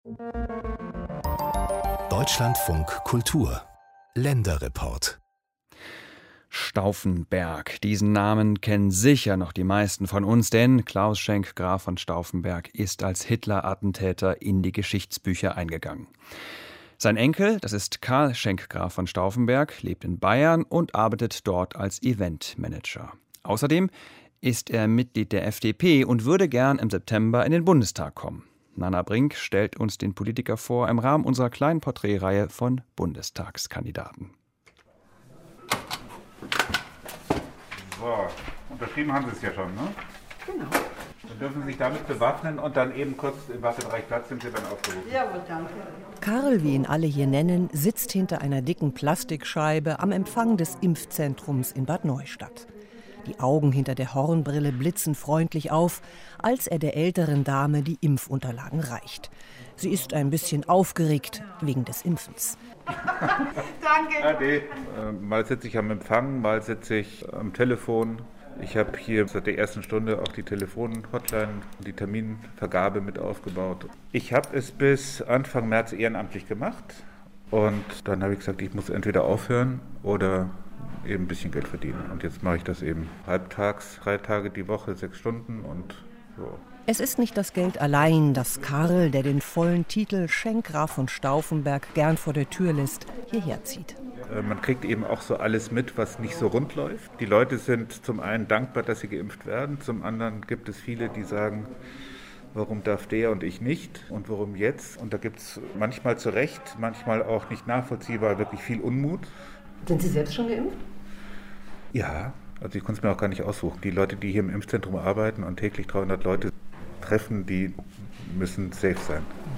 Deutschlandfunk Kultur Länderreport. Stauffenberg. Diesen Namen kennen sicher noch die meisten von uns, denn Klaus Schenk Graf von Stauffenberg ist als Hitler-Attentäter in die Geschichtsbücher eingegangen. Sein Enkel, das ist Karl Schenk Graf von Stauffenberg, lebt in Bayern und arbeitet dort als Eventmanager. Außerdem ist er Mitglied der FDP und würde gern im September in den Bundestag kommen. Nana Brink stellt uns den Politiker vor im Rahmen unserer kleinen Porträtreihe von Bundestagskandidaten. So, unterschrieben haben Sie es ja schon, ne? Genau. Dann dürfen Sie sich damit bewaffnen und dann eben kurz im Wartebereich Platz, sind Sie dann aufgerufen. Jawohl, danke. Karl, wie ihn alle hier nennen, sitzt hinter einer dicken Plastikscheibe am Empfang des Impfzentrums in Bad Neustadt. Die Augen hinter der Hornbrille blitzen freundlich auf, als er der älteren Dame die Impfunterlagen reicht. Sie ist ein bisschen aufgeregt wegen des Impfens. Danke. Ade. Mal sitze ich am Empfang, mal sitze ich am Telefon. Ich habe hier seit der ersten Stunde auch die Telefon-Hotline, die Terminvergabe mit aufgebaut. Ich habe es bis Anfang März ehrenamtlich gemacht und dann habe ich gesagt, ich muss entweder aufhören oder eben ein bisschen Geld verdienen. Und jetzt mache ich das eben halbtags, 3 Tage die Woche, 6 Stunden und so. Es ist nicht das Geld allein, das Karl, der den vollen Titel Schenk Graf von Stauffenberg gern vor der Tür lässt, hierher zieht. Man kriegt eben auch so alles mit, was nicht so rund läuft. Die Leute sind zum einen dankbar, dass sie geimpft werden. Zum anderen gibt es viele, die sagen, warum darf der und ich nicht und warum jetzt? Und da gibt es manchmal zu Recht, manchmal auch nicht nachvollziehbar, wirklich viel Unmut. Sind Sie selbst schon geimpft? Ja, also ich konnte es mir auch gar nicht aussuchen. Die Leute, die hier im Impfzentrum arbeiten und täglich 300 Leute treffen, die müssen safe sein.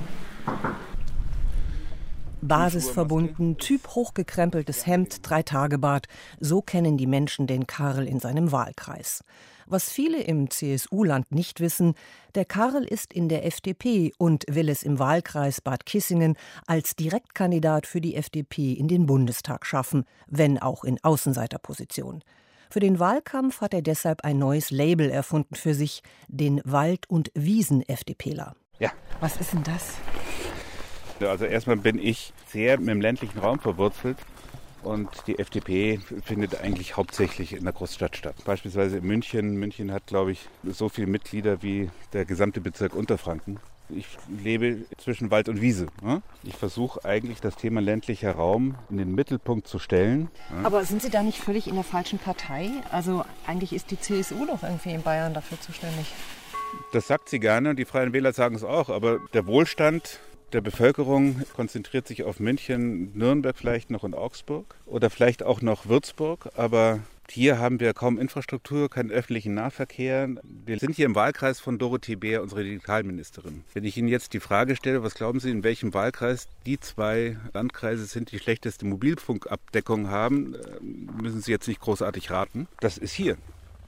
Basisverbunden, Typ hochgekrempeltes Hemd, 3-Tage-Bart. So kennen die Menschen den Karl in seinem Wahlkreis. Was viele im CSU-Land nicht wissen, der Karl ist in der FDP und will es im Wahlkreis Bad Kissingen als Direktkandidat für die FDP in den Bundestag schaffen, wenn auch in Außenseiterposition. Für den Wahlkampf hat er deshalb ein neues Label erfunden für sich, den Wald- und Wiesen-FDPler. Ja. Was ist denn das? Also erstmal bin ich sehr mit dem ländlichen Raum verwurzelt und die FDP findet eigentlich hauptsächlich in der Großstadt statt. Beispielsweise in München. München hat, glaube ich, so viele Mitglieder wie der gesamte Bezirk Unterfranken. Ich lebe zwischen Wald und Wiese. Ich versuche eigentlich das Thema ländlicher Raum in den Mittelpunkt zu stellen. Aber sind Sie da nicht völlig in der falschen Partei? Also eigentlich ist die CSU doch irgendwie in Bayern dafür zuständig. Das sagt sie gerne und die Freien Wähler sagen es auch, aber der Wohlstand der Bevölkerung konzentriert sich auf München, Nürnberg vielleicht noch und Augsburg oder vielleicht auch noch Würzburg, aber hier haben wir kaum Infrastruktur, keinen öffentlichen Nahverkehr. Wir sind hier im Wahlkreis von Dorothee Bär, unsere Digitalministerin. Wenn ich Ihnen jetzt die Frage stelle, was glauben Sie, in welchem Wahlkreis die 2 Landkreise sind, die schlechteste Mobilfunkabdeckung haben, müssen Sie jetzt nicht großartig raten. Das ist hier.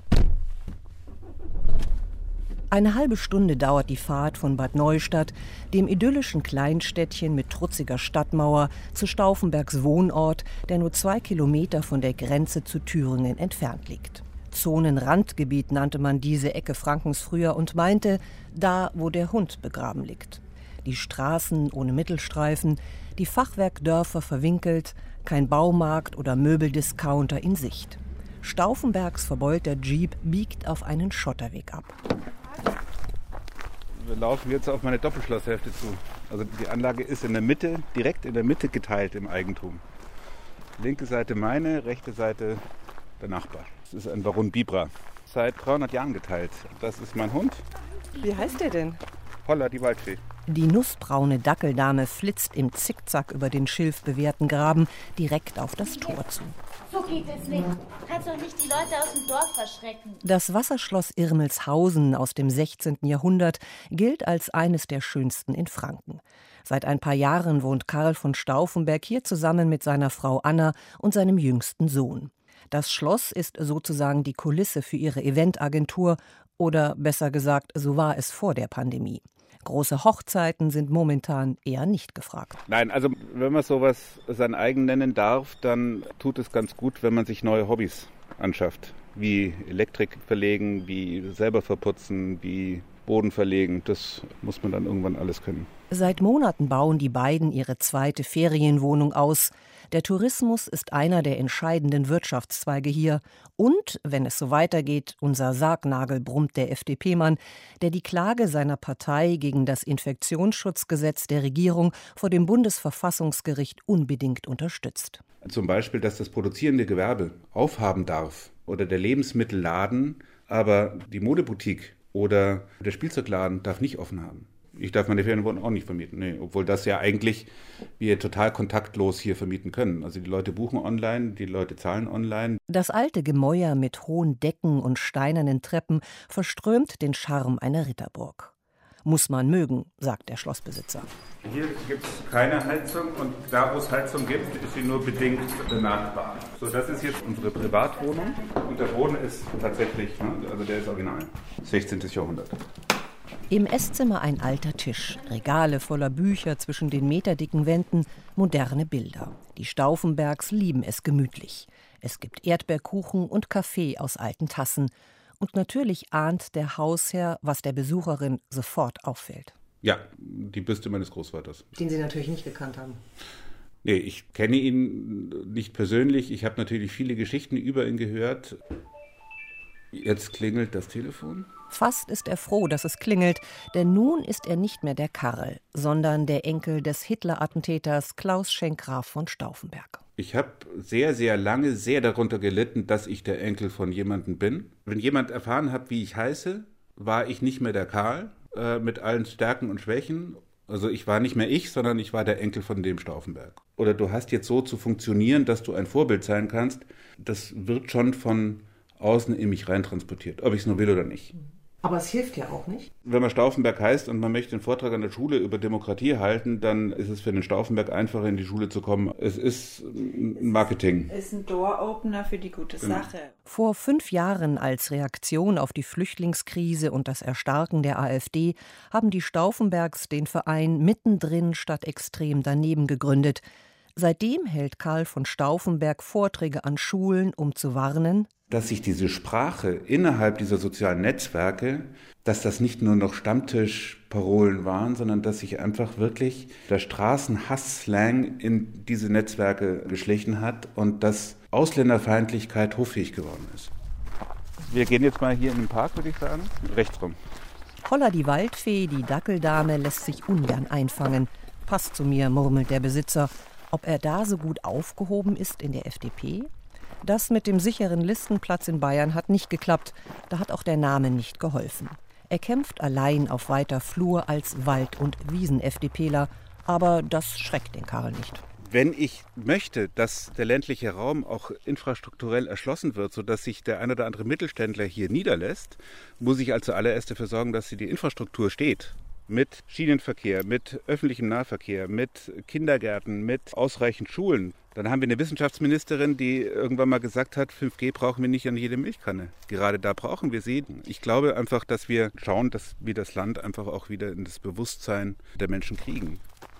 Eine halbe Stunde dauert die Fahrt von Bad Neustadt, dem idyllischen Kleinstädtchen mit trutziger Stadtmauer, zu Stauffenbergs Wohnort, der nur 2 Kilometer von der Grenze zu Thüringen entfernt liegt. Zonenrandgebiet nannte man diese Ecke Frankens früher und meinte, da, wo der Hund begraben liegt. Die Straßen ohne Mittelstreifen, die Fachwerkdörfer verwinkelt, kein Baumarkt oder Möbeldiscounter in Sicht. Stauffenbergs verbeulter Jeep biegt auf einen Schotterweg ab. Wir laufen jetzt auf meine Doppelschlosshälfte zu. Also die Anlage ist in der Mitte, direkt in der Mitte geteilt im Eigentum. Linke Seite meine, rechte Seite der Nachbar. Das ist ein Baron Bibra. Seit 300 Jahren geteilt. Das ist mein Hund. Wie heißt der denn? Holla, die Waldfee. Die nussbraune Dackeldame flitzt im Zickzack über den schilfbewehrten Graben direkt auf das Tor zu. So geht es nicht. Kannst doch nicht die Leute aus dem Dorf verschrecken. Das Wasserschloss Irmelshausen aus dem 16. Jahrhundert gilt als eines der schönsten in Franken. Seit ein paar Jahren wohnt Karl von Stauffenberg hier zusammen mit seiner Frau Anna und seinem jüngsten Sohn. Das Schloss ist sozusagen die Kulisse für ihre Eventagentur oder besser gesagt, so war es vor der Pandemie. Große Hochzeiten sind momentan eher nicht gefragt. Nein, also wenn man sowas sein eigen nennen darf, dann tut es ganz gut, wenn man sich neue Hobbys anschafft. Wie Elektrik verlegen, wie selber verputzen, wie Boden verlegen. Das muss man dann irgendwann alles können. Seit Monaten bauen die beiden ihre zweite Ferienwohnung aus. Der Tourismus ist einer der entscheidenden Wirtschaftszweige hier. Und, wenn es so weitergeht, unser Sargnagel, brummt der FDP-Mann, der die Klage seiner Partei gegen das Infektionsschutzgesetz der Regierung vor dem Bundesverfassungsgericht unbedingt unterstützt. Zum Beispiel, dass das produzierende Gewerbe aufhaben darf oder der Lebensmittelladen, aber die Modeboutique oder der Spielzeugladen darf nicht offen haben. Ich darf meine Ferienwohnung auch nicht vermieten, nee, obwohl das ja eigentlich wir total kontaktlos hier vermieten können. Also die Leute buchen online, die Leute zahlen online. Das alte Gemäuer mit hohen Decken und steinernen Treppen verströmt den Charme einer Ritterburg. Muss man mögen, sagt der Schlossbesitzer. Hier gibt es keine Heizung und da, wo es Heizung gibt, ist sie nur bedingt bemerkbar. So, das ist jetzt unsere Privatwohnung und der Boden ist tatsächlich, also der ist original, 16. Jahrhundert. Im Esszimmer ein alter Tisch, Regale voller Bücher zwischen den meterdicken Wänden, moderne Bilder. Die Stauffenbergs lieben es gemütlich. Es gibt Erdbeerkuchen und Kaffee aus alten Tassen. Und natürlich ahnt der Hausherr, was der Besucherin sofort auffällt. Ja, die Büste meines Großvaters. Den Sie natürlich nicht gekannt haben. Nee, ich kenne ihn nicht persönlich. Ich habe natürlich viele Geschichten über ihn gehört. Jetzt klingelt das Telefon. Fast ist er froh, dass es klingelt, denn nun ist er nicht mehr der Karl, sondern der Enkel des Hitler-Attentäters Klaus Schenk Graf von Stauffenberg. Ich habe sehr, sehr lange sehr darunter gelitten, dass ich der Enkel von jemandem bin. Wenn jemand erfahren hat, wie ich heiße, war ich nicht mehr der Karl mit allen Stärken und Schwächen. Also ich war nicht mehr ich, sondern ich war der Enkel von dem Stauffenberg. Oder du hast jetzt so zu funktionieren, dass du ein Vorbild sein kannst. Das wird schon von außen in mich reintransportiert, ob ich es nur will oder nicht. Aber es hilft ja auch nicht. Wenn man Stauffenberg heißt und man möchte einen Vortrag an der Schule über Demokratie halten, dann ist es für den Stauffenberg einfacher, in die Schule zu kommen. Es ist Marketing. Es ist ein Door-Opener für die gute Sache. Vor 5 Jahren als Reaktion auf die Flüchtlingskrise und das Erstarken der AfD haben die Stauffenbergs den Verein Mittendrin statt extrem daneben gegründet. Seitdem hält Karl von Stauffenberg Vorträge an Schulen, um zu warnen, dass sich diese Sprache innerhalb dieser sozialen Netzwerke, dass das nicht nur noch Stammtischparolen waren, sondern dass sich einfach wirklich der Straßenhass-Slang in diese Netzwerke geschlichen hat und dass Ausländerfeindlichkeit hoffähig geworden ist. Wir gehen jetzt mal hier in den Park, würde ich sagen, rechts rum. Holla die Waldfee, die Dackeldame, lässt sich ungern einfangen. Passt zu mir, murmelt der Besitzer. Ob er da so gut aufgehoben ist in der FDP? Das mit dem sicheren Listenplatz in Bayern hat nicht geklappt. Da hat auch der Name nicht geholfen. Er kämpft allein auf weiter Flur als Wald- und Wiesen-FDPler. Aber das schreckt den Karl nicht. Wenn ich möchte, dass der ländliche Raum auch infrastrukturell erschlossen wird, sodass sich der ein oder andere Mittelständler hier niederlässt, muss ich als zuallererst dafür sorgen, dass die Infrastruktur steht. Mit Schienenverkehr, mit öffentlichem Nahverkehr, mit Kindergärten, mit ausreichend Schulen. Dann haben wir eine Wissenschaftsministerin, die irgendwann mal gesagt hat, 5G brauchen wir nicht an jede Milchkanne. Gerade da brauchen wir sie. Ich glaube einfach, dass wir schauen, dass wir das Land einfach auch wieder in das Bewusstsein der Menschen kriegen.